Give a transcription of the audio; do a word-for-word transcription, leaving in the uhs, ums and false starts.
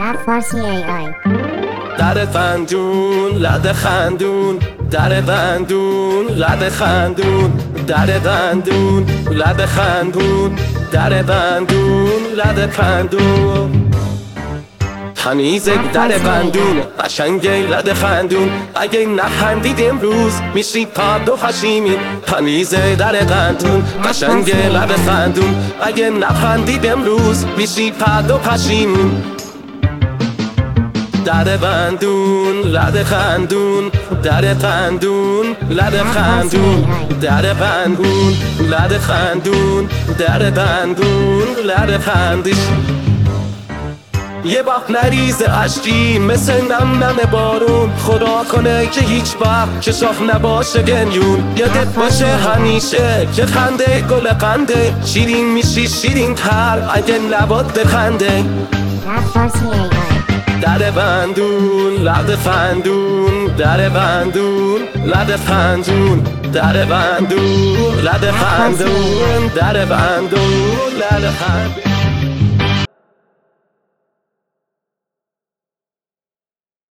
رپ فارسی ای آی. در خندون لد خندون در بندون لد خندون در بندون لد خندون در بندون لد خندون تمیزک در بندون قشنگه لد خندون اگه نخندید امروز میشی پاد و پشیمون تمیزه در بندون قشنگه لد خندون اگه نخندید امروز میشی پاد و پشیمون در بندون لد خندون در بندون لد خندون در بندون لد خندون در بندون لد خندش یه باق نریز عشقی مثل نم نم بارون خدا کنه که هیچ وقت که شاخ نباشه گنیون یادت باشه همیشه که خنده گل قنده شیرین میشی شیرین تر اگه نباد بخنده رپ فارسی ای آی. در بندون لد خندون در بندون لد خندون در بندون لد خندون در بندون لد خندون